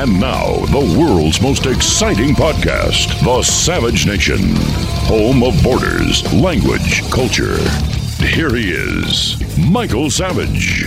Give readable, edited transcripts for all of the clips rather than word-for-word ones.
And now, the world's most exciting podcast, The Savage Nation, home of borders, language, culture. Here he is, Michael Savage.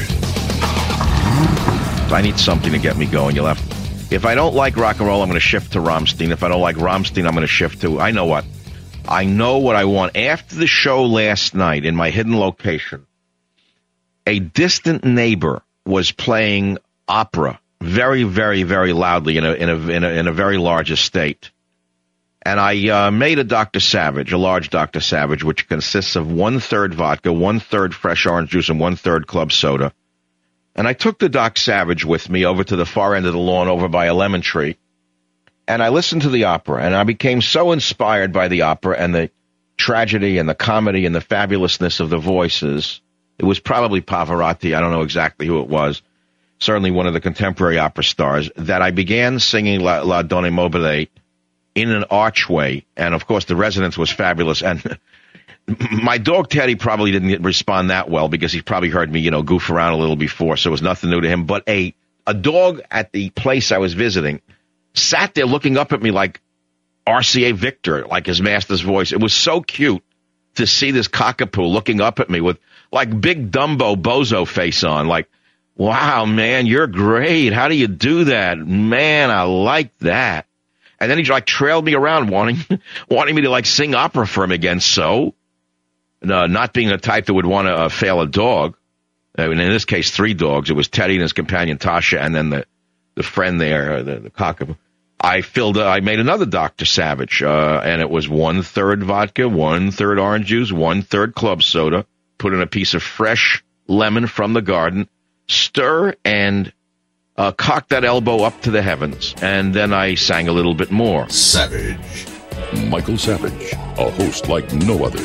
I need something to get me going. If I don't like rock and roll, I'm going to shift to Rammstein. If I don't like Rammstein, I'm going to shift to, I know what I want. After the show last night in my hidden location, a distant neighbor was playing opera very, very, very loudly in a very large estate. And I made a Dr. Savage, a large Dr. Savage, which consists of 1/3 vodka, 1/3 fresh orange juice, and 1/3 club soda. And I took the Doc Savage with me over to the far end of the lawn over by a lemon tree. And I listened to the opera, and I became so inspired by the opera and the tragedy and the comedy and the fabulousness of the voices. It was probably Pavarotti. I don't know exactly who it was. Certainly one of the contemporary opera stars, that I began singing La Donne Mobile in an archway. And, of course, the resonance was fabulous. And my dog Teddy probably didn't respond that well because he probably heard me, goof around a little before, so it was nothing new to him. But a dog at the place I was visiting sat there looking up at me like RCA Victor, like his master's voice. It was so cute to see this cockapoo looking up at me with like big Dumbo bozo face on, like, wow, man, you're great. How do you do that? Man, I like that. And then he trailed me around wanting me to sing opera for him again. So, not being the type that would want to fail a dog. I mean, in this case, 3 dogs. It was Teddy and his companion Tasha, and then the friend there, the cockapoo. I made another Dr. Savage, and it was 1/3 vodka, 1/3 orange juice, 1/3 club soda. Put in a piece of fresh lemon from the garden. Stir and cock that elbow up to the heavens. And then I sang a little bit more. Savage. Michael Savage, a host like no other.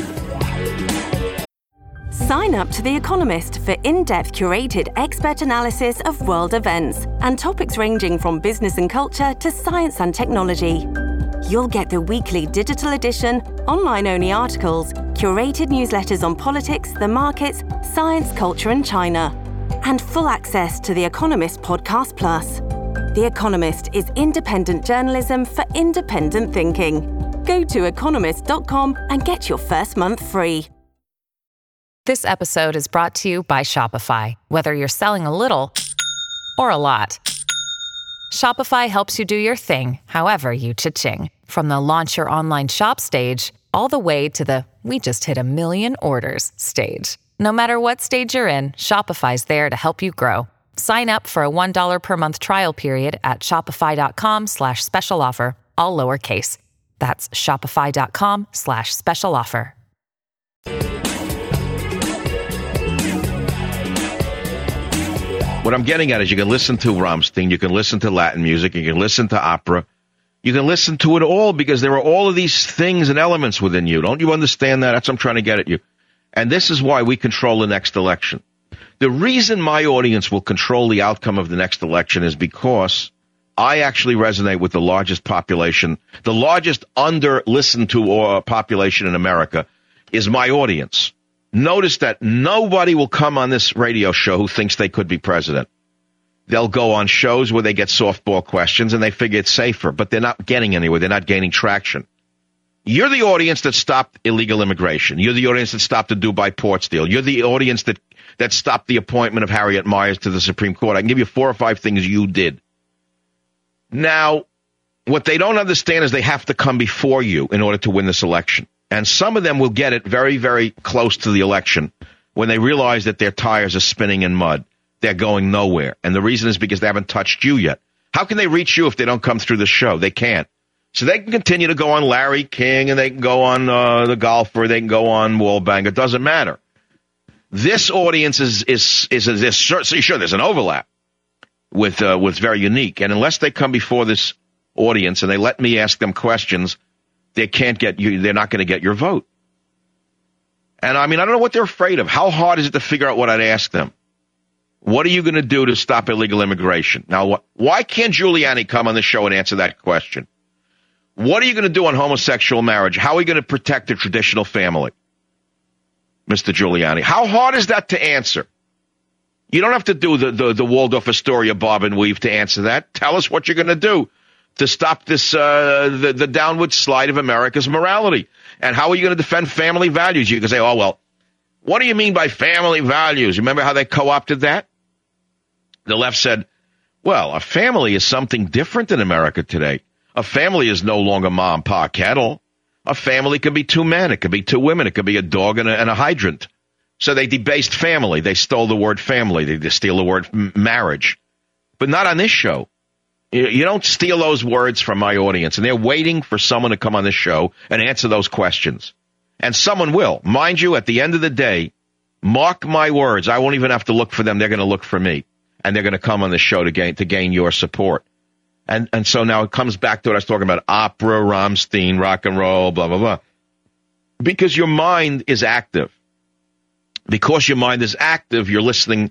Sign up to The Economist for in-depth curated expert analysis of world events and topics ranging from business and culture to science and technology. You'll get the weekly digital edition, online-only articles, curated newsletters on politics, the markets, science, culture and China, and full access to The Economist Podcast Plus. The Economist is independent journalism for independent thinking. Go to economist.com and get your first month free. This episode is brought to you by Shopify. Whether you're selling a little or a lot, Shopify helps you do your thing, however you cha-ching. From the launch your online shop stage, all the way to the we just hit 1 million orders stage. No matter what stage you're in, Shopify's there to help you grow. Sign up for a $1 per month trial period at shopify.com/special offer, all lowercase. That's shopify.com/special offer. What I'm getting at is you can listen to Rammstein, you can listen to Latin music, you can listen to opera, you can listen to it all because there are all of these things and elements within you. Don't you understand that? That's what I'm trying to get at you. And this is why we control the next election. The reason my audience will control the outcome of the next election is because I actually resonate with the largest population, the largest under-listened to population in America is my audience. Notice that nobody will come on this radio show who thinks they could be president. They'll go on shows where they get softball questions and they figure it's safer, but they're not getting anywhere. They're not gaining traction. You're the audience that stopped illegal immigration. You're the audience that stopped the Dubai Ports deal. You're the audience that stopped the appointment of Harriet Miers to the Supreme Court. I can give you 4 or 5 things you did. Now, what they don't understand is they have to come before you in order to win this election. And some of them will get it very, very close to the election when they realize that their tires are spinning in mud. They're going nowhere. And the reason is because they haven't touched you yet. How can they reach you if they don't come through the show? They can't. So they can continue to go on Larry King and they can go on The Golfer. They can go on Wallbang. It doesn't matter. This audience is sure there's an overlap with very unique. And unless they come before this audience and they let me ask them questions, they can't get you. They're not going to get your vote. And I mean, I don't know what they're afraid of. How hard is it to figure out what I'd ask them? What are you going to do to stop illegal immigration? Now, why can't Giuliani come on the show and answer that question? What are you going to do on homosexual marriage? How are you going to protect the traditional family, Mr. Giuliani? How hard is that to answer? You don't have to do the Waldorf Astoria bob and weave to answer that. Tell us what you're going to do to stop this the downward slide of America's morality. And how are you going to defend family values? You can say, oh, well, what do you mean by family values? Remember how they co-opted that? The left said, well, a family is something different in America today. A family is no longer mom, pa, kettle. A family could be two men. It could be two women. It could be a dog and a hydrant. So they debased family. They stole the word family. They steal the word marriage. But not on this show. You don't steal those words from my audience. And they're waiting for someone to come on this show and answer those questions. And someone will. Mind you, at the end of the day, mark my words, I won't even have to look for them. They're going to look for me. And they're going to come on the show to gain your support. And so now it comes back to what I was talking about, opera, Rammstein, rock and roll, blah, blah, blah. Because your mind is active. Because your mind is active, you're listening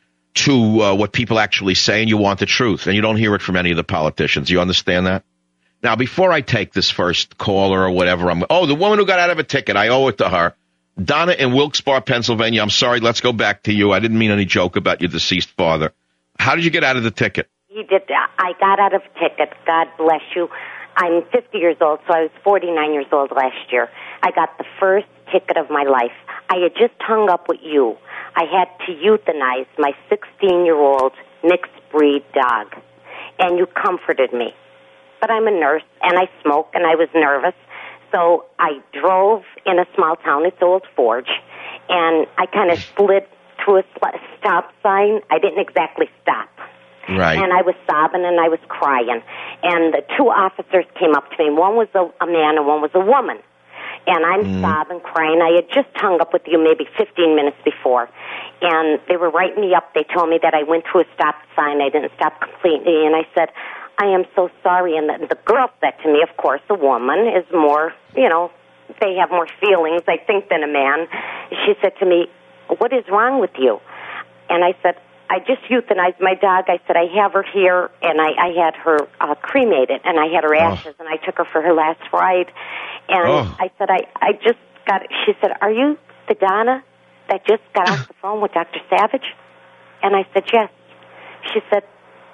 to what people actually say, and you want the truth. And you don't hear it from any of the politicians. You understand that? Now, before I take this first caller or whatever, the woman who got out of a ticket, I owe it to her. Donna in Wilkes-Barre, Pennsylvania. I'm sorry, let's go back to you. I didn't mean any joke about your deceased father. How did you get out of the ticket? He did. I got out of a ticket. God bless you. I'm 50 years old, so I was 49 years old last year. I got the first ticket of my life. I had just hung up with you. I had to euthanize my 16-year-old mixed breed dog, and you comforted me. But I'm a nurse, and I smoke, and I was nervous. So I drove in a small town. It's Old Forge, and I kind of slid through a stop sign. I didn't exactly stop. Right. And I was sobbing and I was crying. And the two officers came up to me. One was a man and one was a woman. And I'm sobbing, crying. I had just hung up with you maybe 15 minutes before. And they were writing me up. They told me that I went through a stop sign. I didn't stop completely. And I said, I am so sorry. And the girl said to me, of course, a woman is more, they have more feelings, I think, than a man. She said to me, what is wrong with you? And I said, I just euthanized my dog. I said, I have her here, and I had her cremated, and I had her ashes, and I took her for her last ride. And I said, I just got it. She said, are you the Donna that just got off the phone with Dr. Savage? And I said, yes. She said,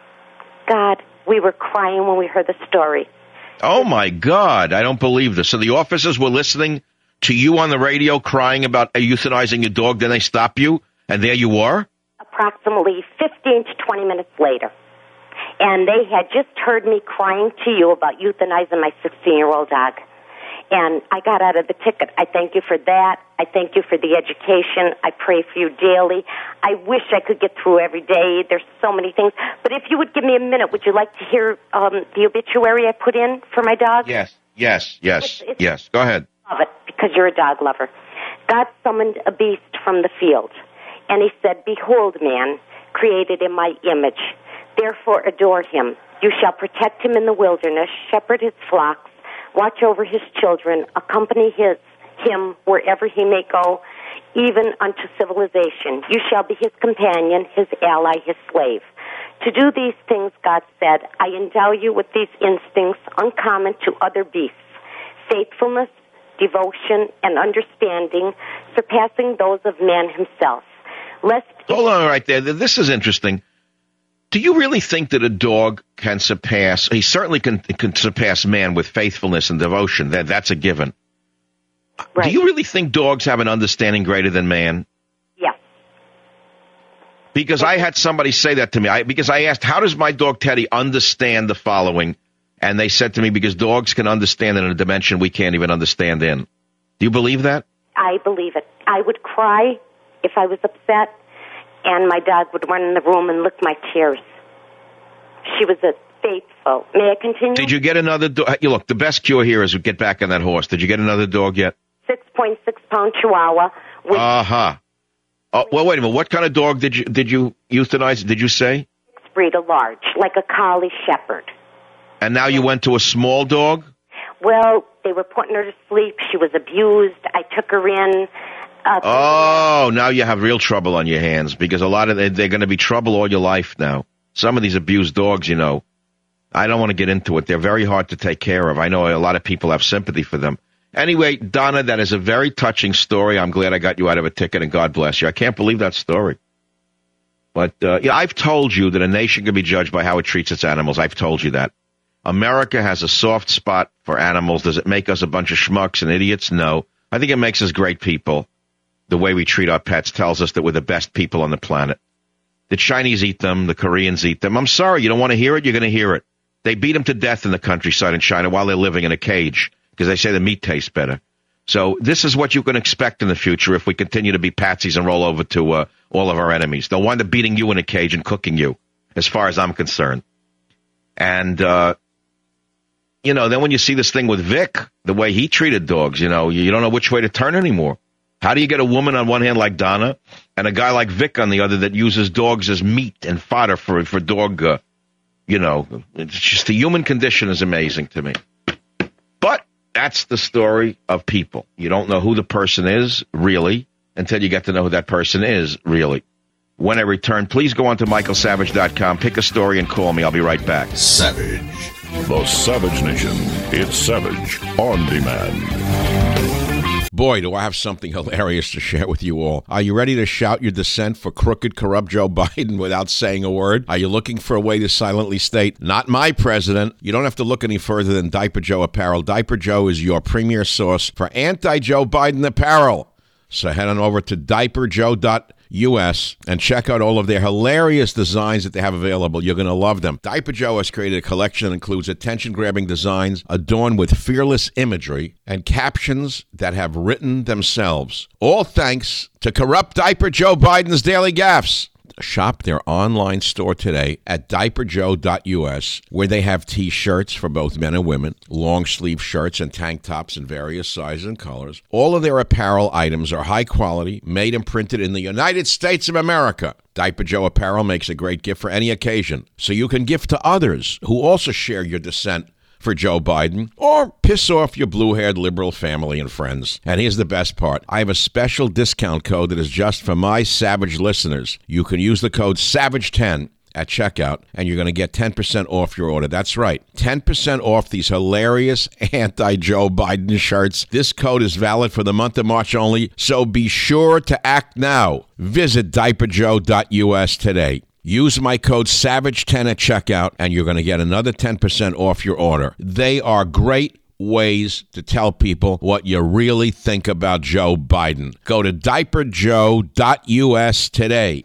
God, we were crying when we heard the story. Oh, my God. I don't believe this. So the officers were listening to you on the radio crying about euthanizing your dog, then they stop you, and there you were? Approximately 15 to 20 minutes later. And they had just heard me crying to you about euthanizing my 16-year-old dog. And I got out of the ticket. I thank you for that. I thank you for the education. I pray for you daily. I wish I could get through every day. There's so many things. But if you would give me a minute, would you like to hear the obituary I put in for my dog? Yes. Yes. Go ahead. Love it, because you're a dog lover. God summoned a beast from the field. And he said, behold, man, created in my image. Therefore adore him. You shall protect him in the wilderness, shepherd his flocks, watch over his children, accompany him wherever he may go, even unto civilization. You shall be his companion, his ally, his slave. To do these things, God said, I endow you with these instincts uncommon to other beasts, faithfulness, devotion, and understanding, surpassing those of man himself. Hold on right there. This is interesting. Do you really think that a dog can surpass, he certainly can surpass man with faithfulness and devotion. That's a given. Right. Do you really think dogs have an understanding greater than man? Yeah. Because I had somebody say that to me. Because I asked, how does my dog Teddy understand the following? And they said to me, because dogs can understand in a dimension we can't even understand in. Do you believe that? I believe it. I would cry if I was upset, and my dog would run in the room and lick my tears. She was a faithful. May I continue? Did you get another dog? Look, the best cure here is to get back on that horse. Did you get another dog yet? 6.6-pound Chihuahua. Oh, well, wait a minute. What kind of dog did you euthanize? Did you say? Mixed breed, a large, like a collie shepherd. And now you went to a small dog? Well, they were putting her to sleep. She was abused. I took her in. Now you have real trouble on your hands, because a lot of they're going to be trouble all your life now. Some of these abused dogs, I don't want to get into it. They're very hard to take care of. I know a lot of people have sympathy for them. Anyway, Donna, that is a very touching story. I'm glad I got you out of a ticket, and God bless you. I can't believe that story. But I've told you that a nation can be judged by how it treats its animals. I've told you that. America has a soft spot for animals. Does it make us a bunch of schmucks and idiots? No. I think it makes us great people. The way we treat our pets tells us that we're the best people on the planet. The Chinese eat them. The Koreans eat them. I'm sorry. You don't want to hear it? You're going to hear it. They beat them to death in the countryside in China while they're living in a cage because they say the meat tastes better. So this is what you can expect in the future if we continue to be patsies and roll over to all of our enemies. They'll wind up beating you in a cage and cooking you, as far as I'm concerned. And, then when you see this thing with Vic, the way he treated dogs, you don't know which way to turn anymore. How do you get a woman on one hand like Donna and a guy like Vic on the other that uses dogs as meat and fodder for dog, it's just the human condition is amazing to me. But that's the story of people. You don't know who the person is, really, until you get to know who that person is, really. When I return, please go on to michaelsavage.com, pick a story, and call me. I'll be right back. Savage. The Savage Nation. It's Savage on demand. Boy, do I have something hilarious to share with you all. Are you ready to shout your dissent for crooked, corrupt Joe Biden without saying a word? Are you looking for a way to silently state, not my president? You don't have to look any further than Diaper Joe Apparel. Diaper Joe is your premier source for anti-Joe Biden apparel. So head on over to diaperjoe.us and check out all of their hilarious designs that they have available. You're going to love them. Diaper Joe has created a collection that includes attention-grabbing designs adorned with fearless imagery and captions that have written themselves. All thanks to corrupt Diaper Joe Biden's daily gaffes. Shop their online store today at diaperjoe.us, where they have T-shirts for both men and women, long-sleeve shirts and tank tops in various sizes and colors. All of their apparel items are high quality, made and printed in the United States of America. Diaper Joe apparel makes a great gift for any occasion, so you can gift to others who also share your dissent for Joe Biden, or piss off your blue-haired liberal family and friends. And here's the best part. I have a special discount code that is just for my Savage listeners. You can use the code SAVAGE10 at checkout, and you're going to get 10% off your order. That's right, 10% off these hilarious anti-Joe Biden shirts. This code is valid for the month of March only, so be sure to act now. Visit diaperjoe.us today. Use my code SAVAGE10 at checkout, and you're going to get another 10% off your order. They are great ways to tell people what you really think about Joe Biden. Go to diaperjoe.us today.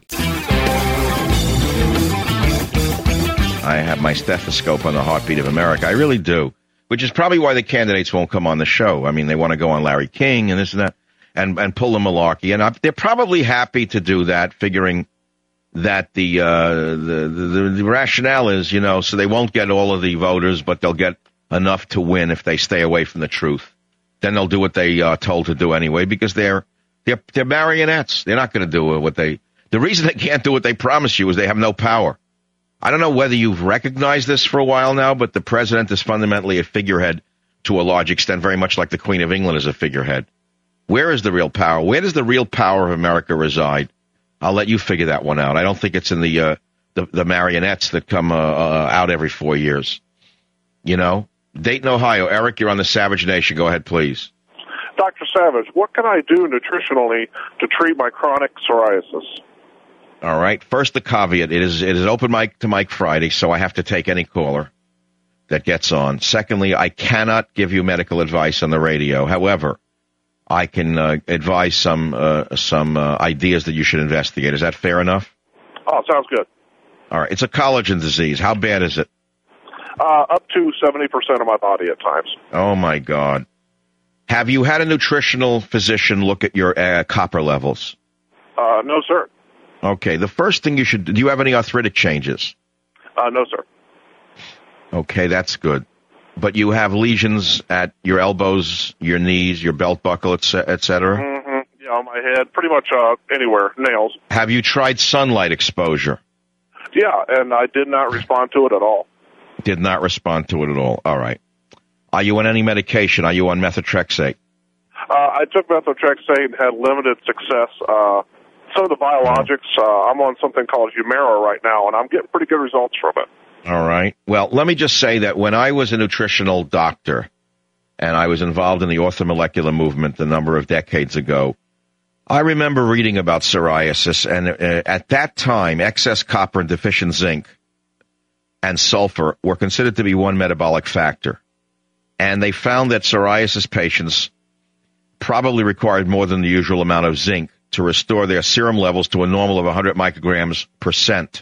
I have my stethoscope on the heartbeat of America. I really do, which is probably why the candidates won't come on the show. I mean, they want to go on Larry King and this and that and pull the malarkey. And they're probably happy to do that, figuring that the rationale is, so they won't get all of the voters, but they'll get enough to win if they stay away from the truth. Then they'll do what they are told to do anyway, because they're marionettes. They're not going to do what the reason they can't do what they promise you is they have no power. I don't know whether you've recognized this for a while now, but the president is fundamentally a figurehead to a large extent, very much like the Queen of England is a figurehead. Where is the real power? Where does the real power of America reside? I'll let you figure that one out. I don't think it's in the marionettes that come out every 4 years. Dayton, Ohio. Eric, you're on the Savage Nation. Go ahead, please. Dr. Savage, what can I do nutritionally to treat my chronic psoriasis? All right. First, the caveat. It is open mic to Mike Friday, so I have to take any caller that gets on. Secondly, I cannot give you medical advice on the radio. However, I can advise some ideas that you should investigate. Is that fair enough? Oh, sounds good. All right. It's a collagen disease. How bad is it? Up to 70% of my body at times. Oh, my God. Have you had a nutritional physician look at your copper levels? No, sir. Okay. The first thing do you have any arthritic changes? No, sir. Okay, that's good. But you have lesions at your elbows, your knees, your belt buckle, et cetera? Mm-hmm. Yeah, on my head, pretty much anywhere, nails. Have you tried sunlight exposure? Yeah, and I did not respond to it at all. Did not respond to it at all. All right. Are you on any medication? Are you on methotrexate? I took methotrexate and had limited success. Some of the biologics, I'm on something called Humira right now, and I'm getting pretty good results from it. All right. Well, let me just say that when I was a nutritional doctor and I was involved in the orthomolecular movement a number of decades ago, I remember reading about psoriasis, and at that time, excess copper and deficient zinc and sulfur were considered to be one metabolic factor. And they found that psoriasis patients probably required more than the usual amount of zinc to restore their serum levels to a normal of 100 micrograms per cent.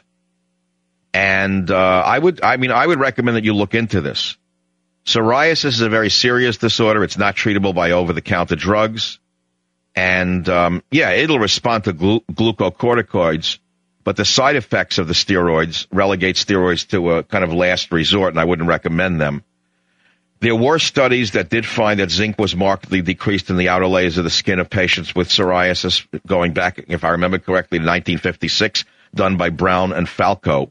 And I would recommend that you look into this. Psoriasis is a very serious disorder. It's not treatable by over-the-counter drugs. And, it'll respond to glucocorticoids, but the side effects of the steroids relegate steroids to a kind of last resort, and I wouldn't recommend them. There were studies that did find that zinc was markedly decreased in the outer layers of the skin of patients with psoriasis, going back, if I remember correctly, to 1956, done by Braun and Falco.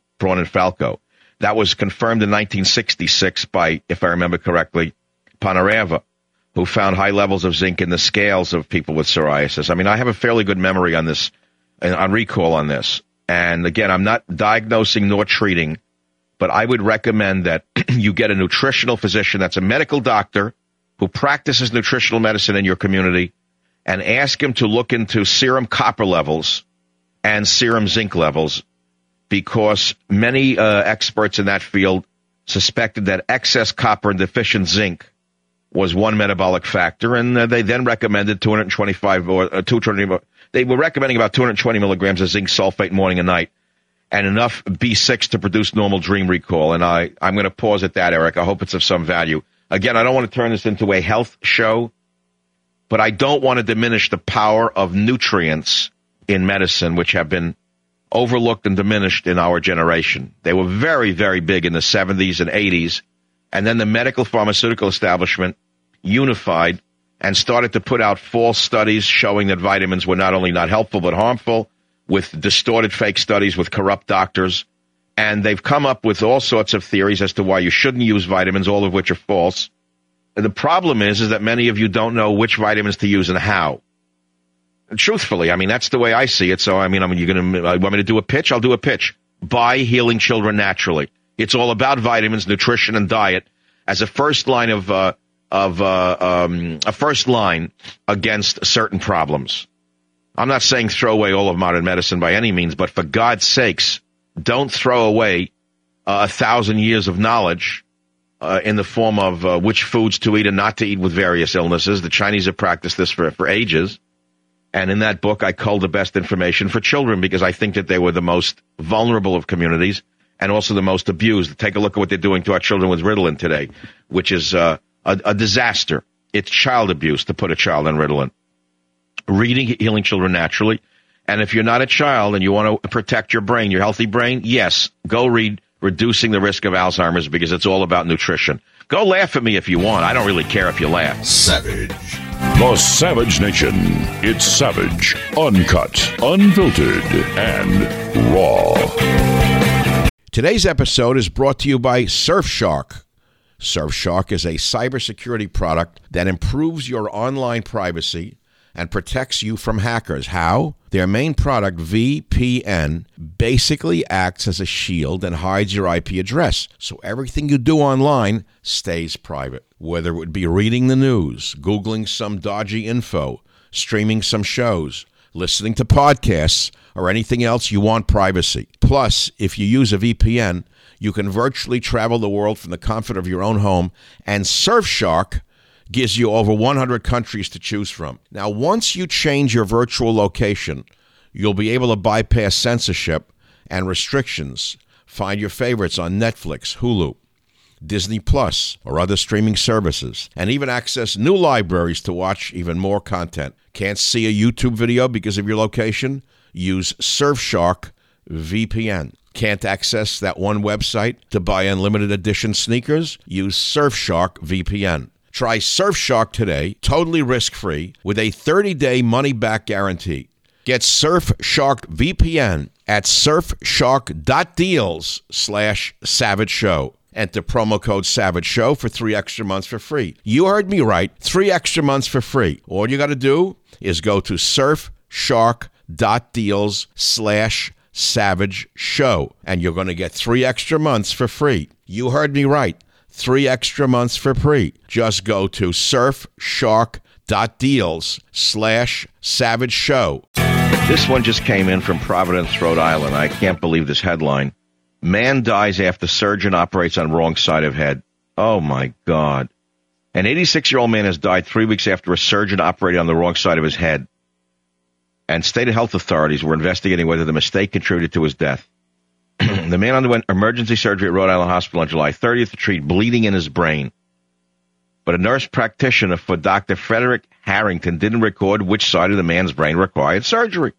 That was confirmed in 1966 by, if I remember correctly, Panareva, who found high levels of zinc in the scales of people with psoriasis. I mean, I have a fairly good memory on this, on recall on this. And again, I'm not diagnosing nor treating, but I would recommend that you get a nutritional physician that's a medical doctor who practices nutritional medicine in your community and ask him to look into serum copper levels and serum zinc levels, because many experts in that field suspected that excess copper and deficient zinc was one metabolic factor, and they then recommended 225 or 220. They were recommending about 220 milligrams of zinc sulfate morning and night, and enough B6 to produce normal dream recall. And I'm going to pause at that, Eric. I hope it's of some value. Again, I don't want to turn this into a health show, but I don't want to diminish the power of nutrients in medicine, which have been overlooked and diminished in our generation. They were very, very big in the 70s and 80s, and then the medical pharmaceutical establishment unified and started to put out false studies showing that vitamins were not only not helpful but harmful, with distorted fake studies with corrupt doctors. And they've come up with all sorts of theories as to why you shouldn't use vitamins, all of which are false. And the problem is that many of you don't know which vitamins to use and how. And truthfully, I mean, that's the way I see it. So, you're going to want me to do a pitch? I'll do a pitch. Buy Healing Children Naturally. It's all about vitamins, nutrition, and diet as a first line a first line against certain problems. I'm not saying throw away all of modern medicine by any means, but for God's sakes, don't throw away 1,000 years of knowledge in the form of which foods to eat and not to eat with various illnesses. The Chinese have practiced this for ages. And in that book, I culled the best information for children because I think that they were the most vulnerable of communities and also the most abused. Take a look at what they're doing to our children with Ritalin today, which is a disaster. It's child abuse to put a child on Ritalin. Reading Healing Children Naturally. And if you're not a child and you want to protect your brain, your healthy brain, yes, go read Reducing the Risk of Alzheimer's, because it's all about nutrition. Go laugh at me if you want. I don't really care if you laugh. Savage. The Savage Nation. It's savage, uncut, unfiltered, and raw. Today's episode is brought to you by Surfshark. Surfshark is a cybersecurity product that improves your online privacy and protects you from hackers. How? Their main product, VPN, basically acts as a shield and hides your IP address, so everything you do online stays private. Whether it would be reading the news, Googling some dodgy info, streaming some shows, listening to podcasts, or anything else, you want privacy. Plus, if you use a VPN, you can virtually travel the world from the comfort of your own home, and Surfshark gives you over 100 countries to choose from. Now, once you change your virtual location, you'll be able to bypass censorship and restrictions. Find your favorites on Netflix, Hulu, Disney Plus, or other streaming services, and even access new libraries to watch even more content. Can't see a YouTube video because of your location? Use Surfshark VPN. Can't access that one website to buy unlimited edition sneakers? Use Surfshark VPN. Try Surfshark today, totally risk-free, with a 30-day money-back guarantee. Get Surfshark VPN at surfshark.deals/Savage Show. Enter promo code Savage Show for 3 extra months for free. You heard me right, 3 extra months for free. All you got to do is go to surfshark.deals/Savage Show, and you're going to get 3 extra months for free. You heard me right. 3 extra months for free. Just go to surfshark.deals/Savage Deals/Savage Show. This one just came in from Providence, Rhode Island. I can't believe this headline. Man dies after surgeon operates on wrong side of head. Oh, my God. An 86-year-old man has died 3 weeks after a surgeon operated on the wrong side of his head. And state health authorities were investigating whether the mistake contributed to his death. The man underwent emergency surgery at Rhode Island Hospital on July 30th to treat bleeding in his brain. But a nurse practitioner for Dr. Frederick Harrington didn't record which side of the man's brain required surgery.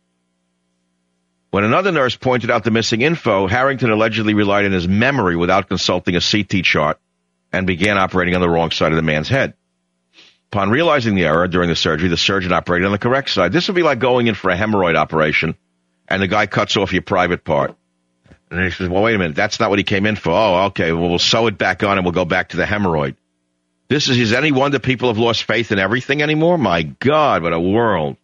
When another nurse pointed out the missing info, Harrington allegedly relied on his memory without consulting a CT chart and began operating on the wrong side of the man's head. Upon realizing the error during the surgery, the surgeon operated on the correct side. This would be like going in for a hemorrhoid operation, and the guy cuts off your private part. And he says, well, wait a minute, that's not what he came in for. Oh, okay, well, we'll sew it back on and we'll go back to the hemorrhoid. Is any wonder people have lost faith in everything anymore? My God, what a world.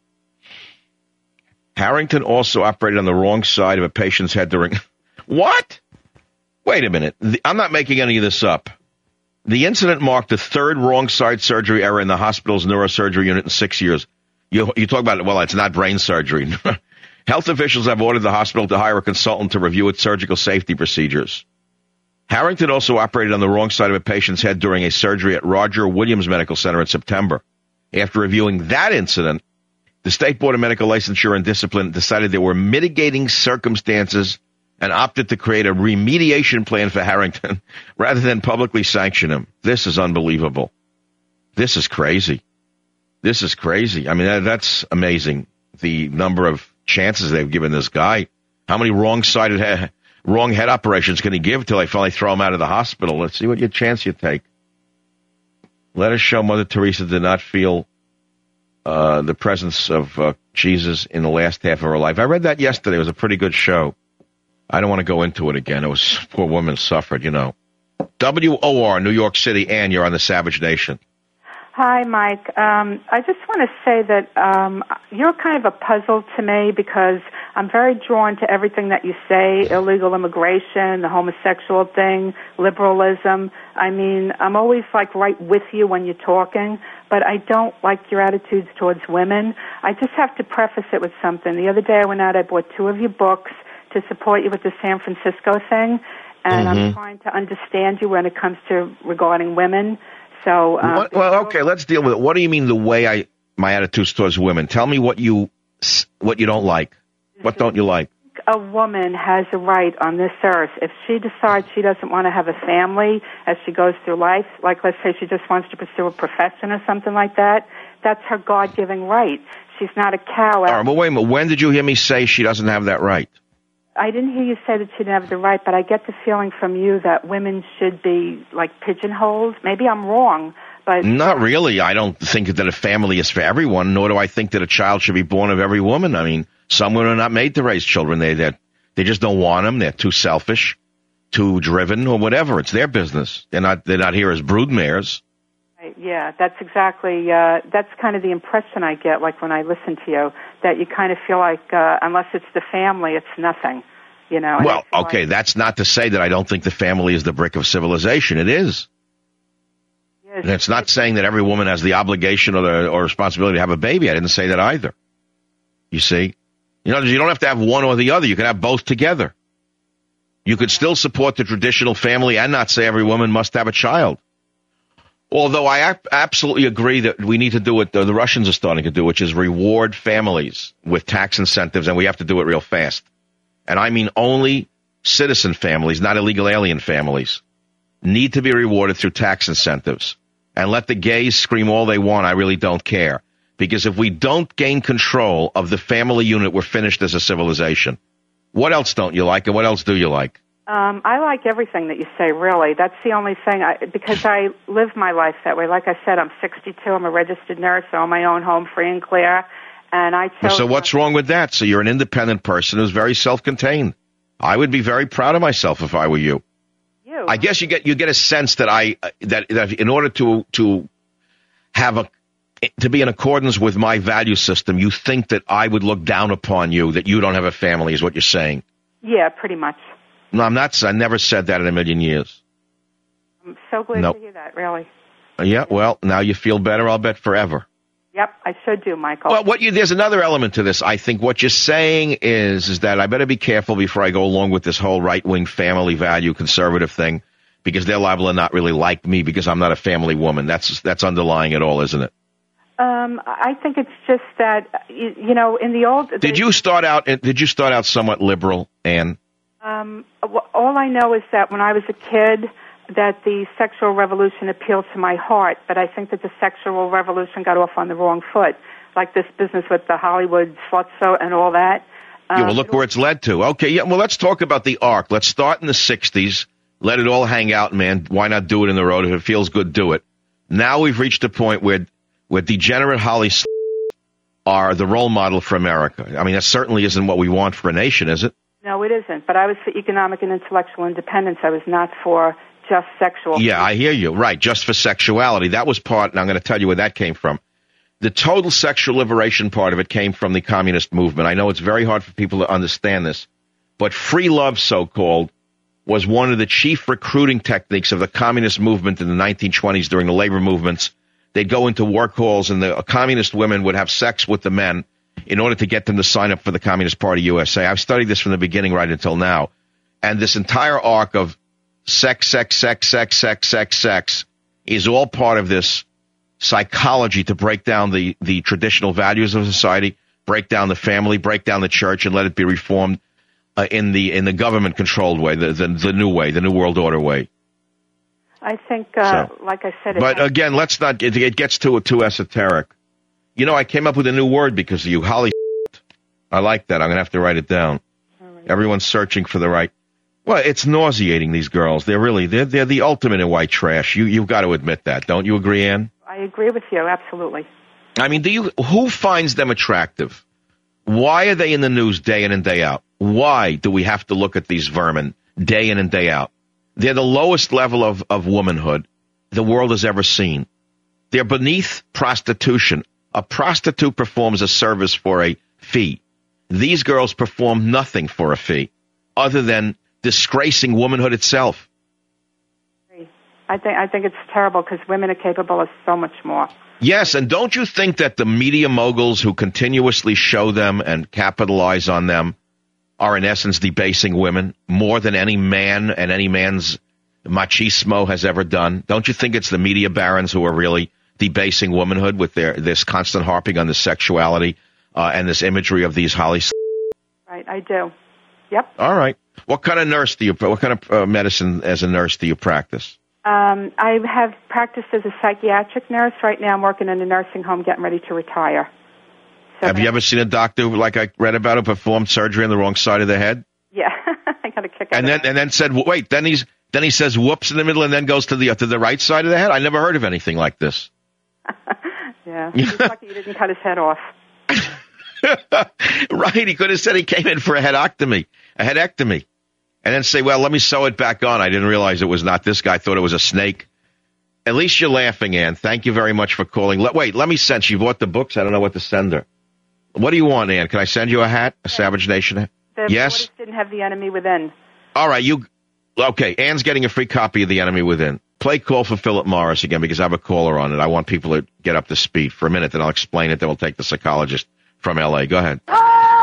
Harrington also operated on the wrong side of a patient's head during... What? Wait a minute. I'm not making any of this up. The incident marked the third wrong side surgery error in the hospital's neurosurgery unit in 6 years. You talk about it, well, it's not brain surgery. Health officials have ordered the hospital to hire a consultant to review its surgical safety procedures. Harrington also operated on the wrong side of a patient's head during a surgery at Roger Williams Medical Center in September. After reviewing that incident, the State Board of Medical Licensure and Discipline decided there were mitigating circumstances and opted to create a remediation plan for Harrington rather than publicly sanction him. This is unbelievable. This is crazy. This is crazy. I mean, that's amazing, the number of chances they've given this guy. How many wrong head operations can he give till they finally throw him out of the hospital? Let's see what your chance you take. Let us show Mother Teresa did not feel the presence of Jesus in the last half of her life. I read that yesterday. It was a pretty good show. I don't want to go into it again. It was poor woman suffered, you know. WOR, New York City. Ann, you're on the Savage Nation. Hi, Mike. I just want to say that you're kind of a puzzle to me because I'm very drawn to everything that you say, illegal immigration, the homosexual thing, liberalism. I mean, I'm always like right with you when you're talking, but I don't like your attitudes towards women. I just have to preface it with something. The other day I went out, I bought 2 of your books to support you with the San Francisco thing, and I'm trying to understand you when it comes to regarding women. So, okay, let's deal with it. What do you mean the way my attitudes towards women? Tell me what you don't like. What don't you like? A woman has a right on this earth. If she decides she doesn't want to have a family as she goes through life, like let's say she just wants to pursue a profession or something like that, that's her God-given right. She's not a cow. All right, but wait a minute. When did you hear me say she doesn't have that right? I didn't hear you say that she didn't have the right, but I get the feeling from you that women should be, like, pigeonholed. Maybe I'm wrong, but... Not really. I don't think that a family is for everyone, nor do I think that a child should be born of every woman. I mean, some women are not made to raise children. They just don't want them. They're too selfish, too driven, or whatever. It's their business. They're not here as broodmares. Yeah, that's exactly, that's kind of the impression I get, like when I listen to you, that you kind of feel like unless it's the family, it's nothing, you know. Well, okay, that's not to say that I don't think the family is the brick of civilization. It is. Yes. And it's not saying that every woman has the obligation or responsibility to have a baby. I didn't say that either. You see? You know, you don't have to have one or the other. You can have both together. You could still support the traditional family and not say every woman must have a child. Although I absolutely agree that we need to do what the Russians are starting to do, which is reward families with tax incentives, and we have to do it real fast. And I mean only citizen families, not illegal alien families, need to be rewarded through tax incentives. And let the gays scream all they want, I really don't care. Because if we don't gain control of the family unit, we're finished as a civilization. What else don't you like, and what else do you like? I like everything that you say, really. That's the only thing, because I live my life that way. Like I said, I'm 62. I'm a registered nurse. I own my own home, free and clear. And I chose... So what's wrong with that? So you're an independent person who's very self-contained. I would be very proud of myself if I were you. You? I guess you get a sense that that in order to be in accordance with my value system, you think that I would look down upon you, that you don't have a family, is what you're saying. Yeah, pretty much. No, I'm not. I never said that in a million years. I'm so glad to hear that, really. Yeah, well, now you feel better, I'll bet forever. Yep, I should do, Michael. Well, there's another element to this. I think what you're saying is that I better be careful before I go along with this whole right-wing family value conservative thing, because they're liable to not really like me because I'm not a family woman. That's underlying it all, isn't it? I think it's just that, you know, in the old... Did you start out somewhat liberal, Ann? All I know is that when I was a kid, that the sexual revolution appealed to my heart, but I think that the sexual revolution got off on the wrong foot, like this business with the Hollywood sluts and all that. Yeah, well, look where it's led to. Okay, yeah, well, let's talk about the arc. Let's start in the 60s. Let it all hang out, man. Why not do it in the road? If it feels good, do it. Now we've reached a point where degenerate Holly are the role model for America. I mean, that certainly isn't what we want for a nation, is it? No, it isn't. But I was for economic and intellectual independence. I was not for just sexual. Yeah, I hear you. Right, just for sexuality. That was part, and I'm going to tell you where that came from. The total sexual liberation part of it came from the communist movement. I know it's very hard for people to understand this, but free love, so-called, was one of the chief recruiting techniques of the communist movement in the 1920s during the labor movements. They'd go into work halls, and the communist women would have sex with the men in order to get them to sign up for the Communist Party USA. I've studied this from the beginning right until now. And this entire arc of sex is all part of this psychology to break down the traditional values of society, break down the family, break down the church, and let it be reformed in the government-controlled way, the new way, the New World Order way. I think, like I said... But again, let's not... It gets too esoteric. You know, I came up with a new word because of you, Holly. I like that. I'm going to have to write it down. Right. Everyone's searching for the right... Well, it's nauseating, these girls. They're the ultimate in white trash. You've got to admit that. Don't you agree, Ann? I agree with you, absolutely. I mean, who finds them attractive? Why are they in the news day in and day out? Why do we have to look at these vermin day in and day out? They're the lowest level of womanhood the world has ever seen. They're beneath prostitution. A prostitute performs a service for a fee. These girls perform nothing for a fee other than disgracing womanhood itself. I think it's terrible because women are capable of so much more. Yes, and don't you think that the media moguls who continuously show them and capitalize on them are in essence debasing women more than any man and any man's machismo has ever done? Don't you think it's the media barons who are really debasing womanhood with this constant harping on the sexuality and this imagery of these Holly? Right, I do. Yep. All right. What kind of medicine as a nurse do you practice? I have practiced as a psychiatric nurse. Right now I'm working in a nursing home getting ready to retire. So have you ever seen a doctor, like I read about, who performed surgery on the wrong side of the head? Yeah, I got a kick out of that. And then said, wait, then he says whoops in the middle and then goes to the right side of the head? I never heard of anything like this. Yeah, he's lucky he didn't cut his head off. Right, he could have said he came in for a headectomy, and then say, well, let me sew it back on. I didn't realize it was not this guy. I thought it was a snake. At least you're laughing, Ann. Thank you very much for calling. Wait, let me send. She bought the books. I don't know what to send her. What do you want, Ann? Can I send you a hat? A Savage Nation hat? Yes? The didn't have The Enemy Within. All right, okay, Ann's getting a free copy of The Enemy Within. Play Call for Philip Morris again because I have a caller on it. I want people to get up to speed for a minute, then I'll explain it. Then we'll take the psychologist from L.A. Go ahead. All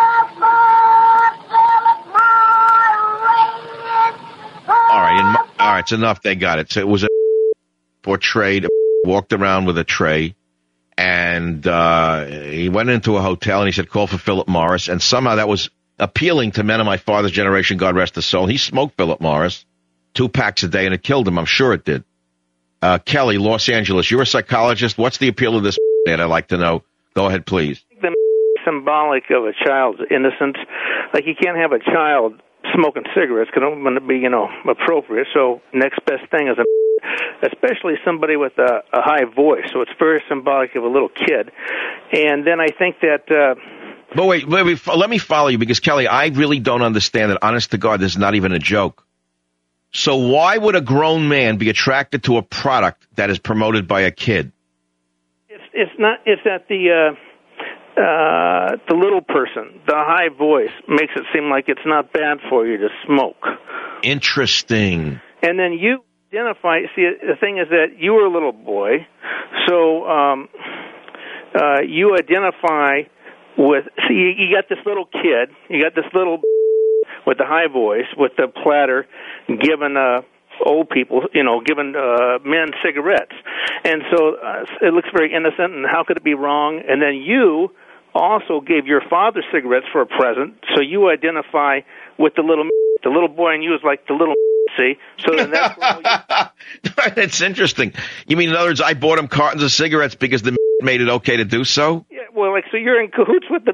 right, it's enough. They got it. So it was a portrayed, walked around with a tray, and he went into a hotel, and he said, call for Philip Morris, and somehow that was appealing to men of my father's generation, God rest his soul. He smoked Philip Morris, 2 packs a day, and it killed him. I'm sure it did. Kelly, Los Angeles, you're a psychologist. What's the appeal of this, I'd like to know. Go ahead, please. The symbolic of a child's innocence. Like, you can't have a child smoking cigarettes because it wouldn't be, appropriate. So next best thing is especially somebody with a high voice. So it's very symbolic of a little kid. And then I think that... But wait, let me follow you because, Kelly, I really don't understand it. Honest to God, this is not even a joke. So why would a grown man be attracted to a product that is promoted by a kid? It's that the little person, the high voice, makes it seem like it's not bad for you to smoke. Interesting. And then you identify, see, the thing is that you were a little boy, so you identify with, see, you got this little kid, you got this little with the high voice, with the platter, giving old people, giving men cigarettes. And so it looks very innocent, and how could it be wrong? And then you also gave your father cigarettes for a present, so you identify with the little boy, and you was like the little see. So then that's It's interesting. You mean, in other words, I bought him cartons of cigarettes because the made it okay to do so? Yeah, well, so you're in cahoots with the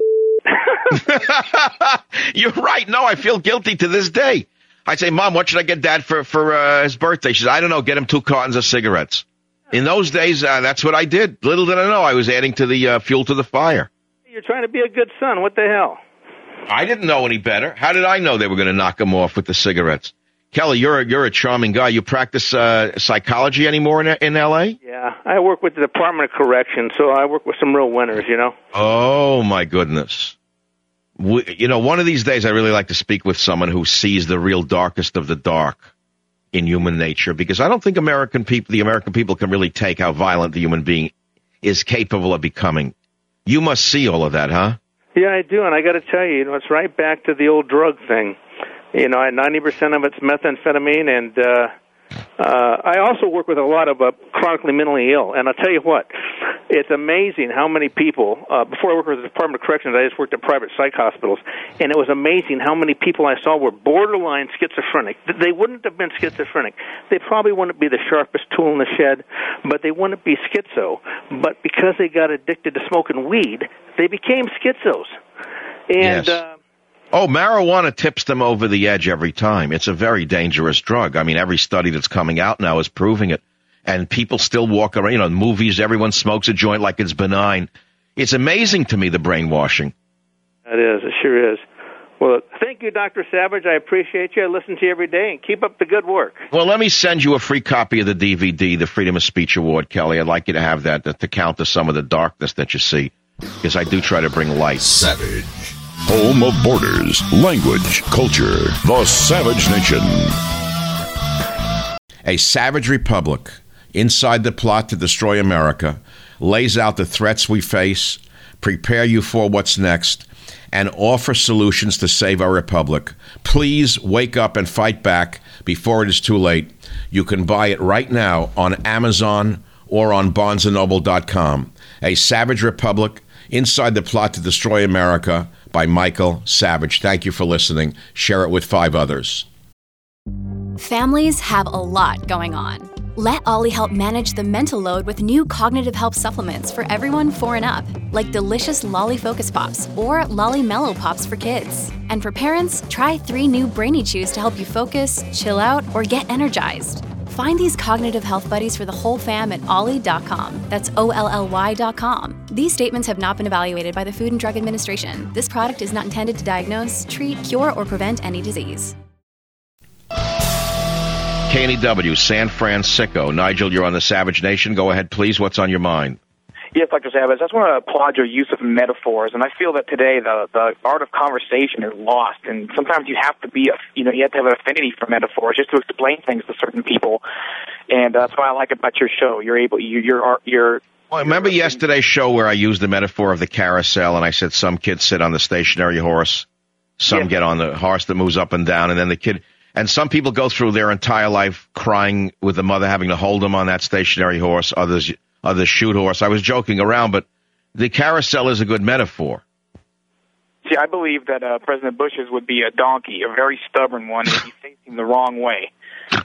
You're right. No, I feel guilty to this day. I say, Mom, what should I get Dad for his birthday? She says, I don't know, get him 2 cartons of cigarettes. In those days, that's what I did. Little did I know, I was adding to the fuel to the fire. You're trying to be a good son. What the hell? I didn't know any better. How did I know they were going to knock him off with the cigarettes? Kelly, you're a charming guy. You practice psychology anymore in L.A.? Yeah, I work with the Department of Corrections, so I work with some real winners, Oh, my goodness. One of these days I really like to speak with someone who sees the real darkest of the dark in human nature, because I don't think the American people can really take how violent the human being is capable of becoming. You must see all of that, huh? Yeah, I do, and I got to tell you, it's right back to the old drug thing. 90% of it's methamphetamine, and I also work with a lot of chronically mentally ill. And I'll tell you what, it's amazing how many people, before I worked with the Department of Corrections, I just worked at private psych hospitals, and it was amazing how many people I saw were borderline schizophrenic. They wouldn't have been schizophrenic. They probably wouldn't be the sharpest tool in the shed, but they wouldn't be schizo. But because they got addicted to smoking weed, they became schizos. And yes. Marijuana tips them over the edge every time. It's a very dangerous drug. I mean, every study that's coming out now is proving it. And people still walk around, in movies, everyone smokes a joint like it's benign. It's amazing to me, the brainwashing. It is. It sure is. Well, thank you, Dr. Savage. I appreciate you. I listen to you every day, and keep up the good work. Well, let me send you a free copy of the DVD, the Freedom of Speech Award, Kelly. I'd like you to have that to counter some of the darkness that you see, because I do try to bring light. Savage. Home of borders, language, culture. The Savage Nation. A savage republic inside the plot to destroy America lays out the threats we face, prepare you for what's next, and offer solutions to save our republic. Please wake up and fight back before it is too late. You can buy it right now on Amazon or on BarnesandNoble.com. A Savage Republic, Inside the Plot to Destroy America, by Michael Savage. Thank you for listening. Share it with 5 others. Families have a lot going on. Let Ollie help manage the mental load with new cognitive help supplements for everyone 4 and up, like delicious Lolly Focus Pops or Lolly Mellow Pops for kids. And for parents, try 3 new Brainy Chews to help you focus, chill out, or get energized. Find these cognitive health buddies for the whole fam at ollie.com. That's OLLY.com. These statements have not been evaluated by the Food and Drug Administration. This product is not intended to diagnose, treat, cure, or prevent any disease. KNEW, San Francisco. Nigel, you're on the Savage Nation. Go ahead, please. What's on your mind? Yes, Dr. Savage, I just want to applaud your use of metaphors, and I feel that today the art of conversation is lost, and sometimes you have to you have to have an affinity for metaphors just to explain things to certain people, and that's what I like about your show. Remember yesterday's show where I used the metaphor of the carousel, and I said some kids sit on the stationary horse, some get on the horse that moves up and down, and then the kid, and some people go through their entire life crying with the mother having to hold them on that stationary horse, others shoot horse. I was joking around, but the carousel is a good metaphor. See, I believe that President Bush's would be a donkey, a very stubborn one, and he's facing the wrong way.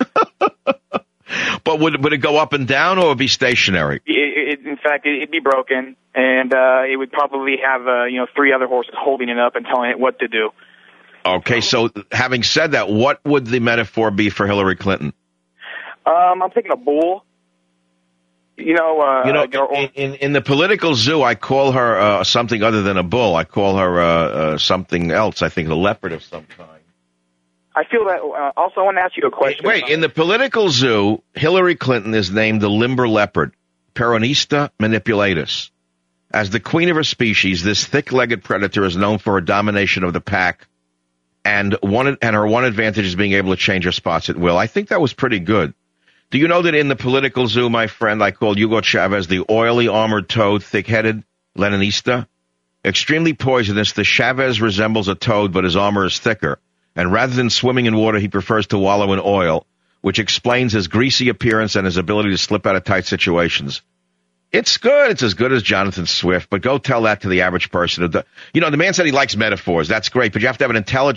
But would it go up and down, or would it be stationary? In fact, it'd be broken, and it would probably have 3 other horses holding it up and telling it what to do. Okay, so having said that, what would the metaphor be for Hillary Clinton? I'm thinking a bull. In the political zoo, I call her something other than a bull. I call her something else. I think a leopard of some kind. I feel that. Also, I want to ask you a question. Wait, in the political zoo, Hillary Clinton is named the limber leopard, Peronista manipulatus. As the queen of her species, this thick-legged predator is known for her domination of the pack, and her one advantage is being able to change her spots at will. I think that was pretty good. Do you know that in the political zoo, my friend, I called Hugo Chavez the oily, armored toad, thick-headed Leninista. Extremely poisonous, the Chavez resembles a toad, but his armor is thicker. And rather than swimming in water, he prefers to wallow in oil, which explains his greasy appearance and his ability to slip out of tight situations. It's good. It's as good as Jonathan Swift, but go tell that to the average person. The man said he likes metaphors. That's great, but you have to have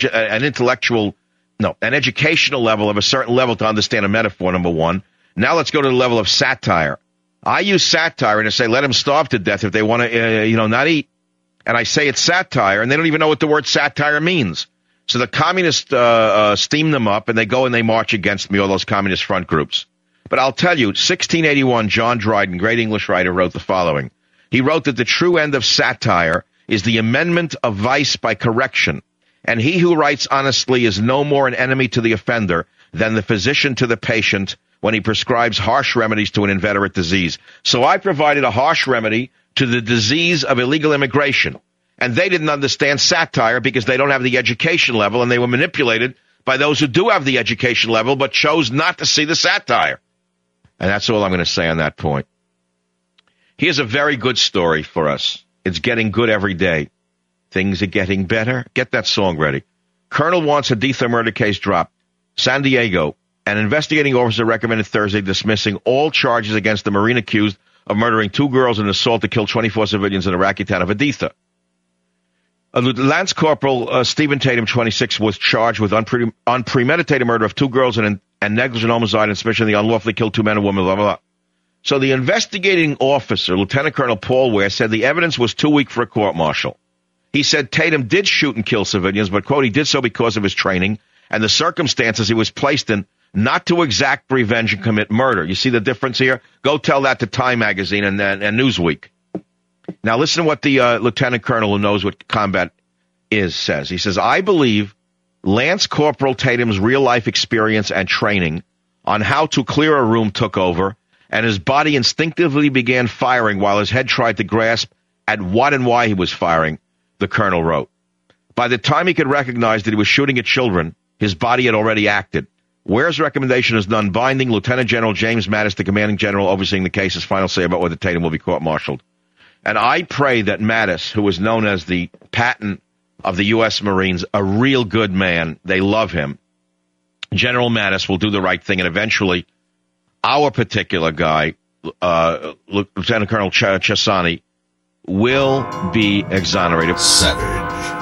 an educational level of a certain level to understand a metaphor, number one. Now let's go to the level of satire. I use satire and say, let them starve to death if they want to, not eat. And I say it's satire, and they don't even know what the word satire means. So the communists steam them up, and they go and they march against me, all those communist front groups. But I'll tell you, 1681, John Dryden, great English writer, wrote the following. He wrote that the true end of satire is the amendment of vice by correction, and he who writes honestly is no more an enemy to the offender than the physician to the patient when he prescribes harsh remedies to an inveterate disease. So I provided a harsh remedy to the disease of illegal immigration, and they didn't understand satire because they don't have the education level, and they were manipulated by those who do have the education level but chose not to see the satire. And that's all I'm going to say on that point. Here's a very good story for us. It's getting good every day. Things are getting better. Get that song ready. Colonel wants Haditha murder case dropped. San Diego, an investigating officer recommended Thursday dismissing all charges against the Marine accused of murdering 2 girls and assault to kill 24 civilians in the Iraqi town of Haditha. Lance Corporal Stephen Tatum, 26, was charged with unpremeditated murder of 2 girls and negligent homicide and suspicion they unlawfully killed 2 men and women, blah, blah, blah. So the investigating officer, Lieutenant Colonel Paul Ware, said the evidence was too weak for a court-martial. He said Tatum did shoot and kill civilians, but, quote, he did so because of his training and the circumstances he was placed in, not to exact revenge and commit murder. You see the difference here? Go tell that to Time Magazine and Newsweek. Now listen to what the Lieutenant Colonel who knows what combat is says. He says, I believe Lance Corporal Tatum's real-life experience and training on how to clear a room took over, and his body instinctively began firing while his head tried to grasp at what and why he was firing, the colonel wrote. By the time he could recognize that he was shooting at children, his body had already acted. Ware's recommendation is non-binding. Lieutenant General James Mattis, the commanding general overseeing the case, has final say about whether Tatum will be court-martialed. And I pray that Mattis, who is known as the Patton of the U.S. Marines, a real good man, they love him, General Mattis will do the right thing, and eventually our particular guy, Lieutenant Colonel Chesani, will be exonerated. Savage.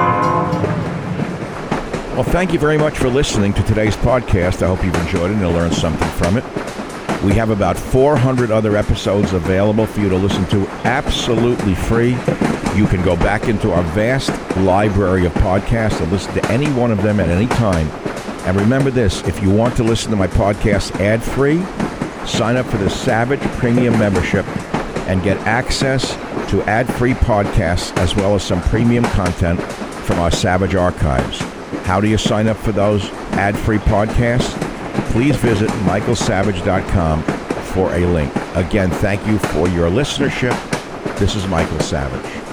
Well, thank you very much for listening to today's podcast. I hope you've enjoyed it and learned something from it. We have about 400 other episodes available for you to listen to absolutely free. You can go back into our vast library of podcasts and listen to any one of them at any time. And remember this, if you want to listen to my podcast ad-free, sign up for the Savage Premium membership and get access to ad-free podcasts as well as some premium content from our Savage archives. How do you sign up for those ad-free podcasts? Please visit michaelsavage.com for a link. Again, thank you for your listenership. This is Michael Savage.